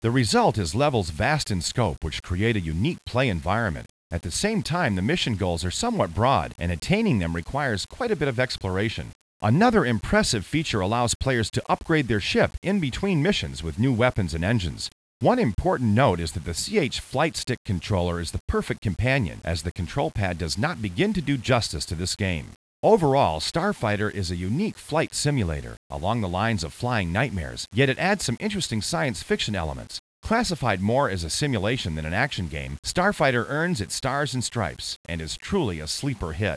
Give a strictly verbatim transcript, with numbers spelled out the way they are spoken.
The result is levels vast in scope which create a unique play environment. At the same time, the mission goals are somewhat broad, and attaining them requires quite a bit of exploration. Another impressive feature allows players to upgrade their ship in between missions with new weapons and engines. One important note is that the C H Flight Stick controller is the perfect companion, as the control pad does not begin to do justice to this game. Overall, Starfighter is a unique flight simulator, along the lines of Flying Nightmares, yet it adds some interesting science fiction elements. Classified more as a simulation than an action game, Starfighter earns its stars and stripes, and is truly a sleeper hit.